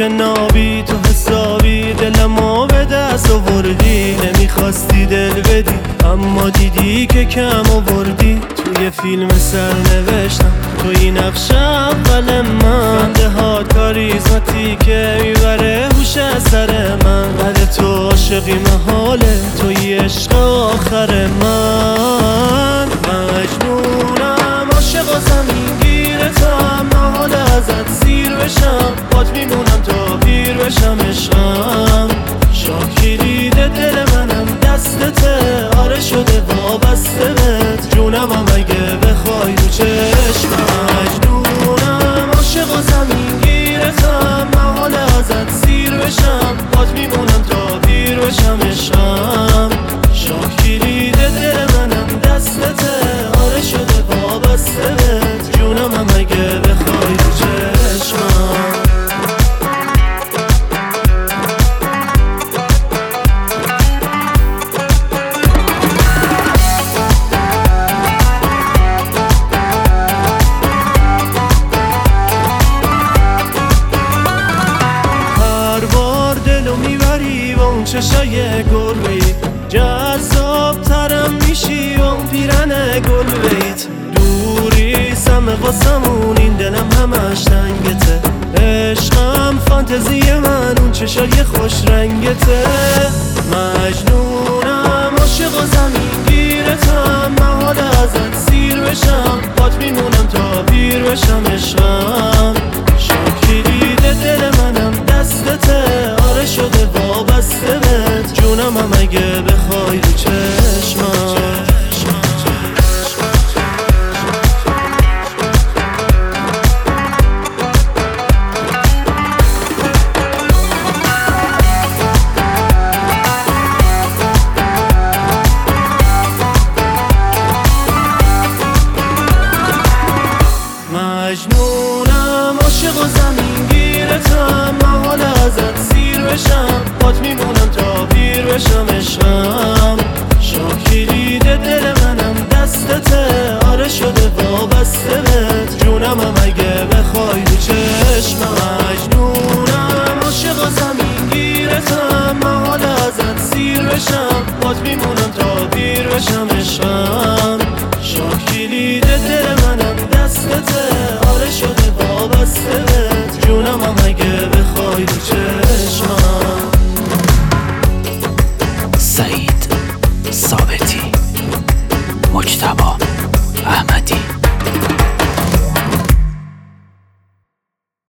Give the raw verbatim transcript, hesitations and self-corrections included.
که نابی تو حسابی دلمو به دست آوردی. نمیخواستی دل بدی اما دیدی که کم آوردی. توی فیلم سر نوشتم توی نقش اول من. خنده هات کاریزماتیکه میبره هوش از سر من. بعد تو عاشقی محاله توی عشق آخر من. مجنونم عاشق و زمین گیرتم محاله ازت سیر بشم. بات میمونم تا پیر بشم عشقم. شاکیلید دل منم دستته آره شده وابسته بهت. جونمم اگه بخوای رو چشمم. مجنونم عاشق و زمین گیرتم محاله ازت سیر بشم. بات میمونم تا پیر بشم عشقم. شاکیلید دل منم دستته آره شده وابسته بهت. جونمم اگه بخوای رو چشمم. چشای گربه‌ای جذاب ترم میشی و اون پیرن گلبه‌ایت. دوری سمه واسمون این دلم همش تنگته. عشقم فانتزی من اون چشای خوش رنگته. مجنونم عاشق و زمین گیرتم محاله ازت سیر بشم. بات میمونم تا پیر بشم عشقم. شاکیلید دل منم دستته آره شده وابسته بهت. جونمم اگه بخوای رو چشمم. مجنونم عاشق و زمین گیرتم محاله ازت سیر بشم. بات میمونم تا پیر بشم عشقم. شاکیلید دل منم دستته آره شده وابسته بهت. جونمم اگه بخوای رو چشمم. مجنونم عاشق و زمین گیرتم محاله ازت سیر بشم. بات میمونم تا پیر بشم عشقم. شاکیلید دل منم دستته آره شده وابسته بهت. جونمم اگه بخوای رو چشمم. سعید ثابت.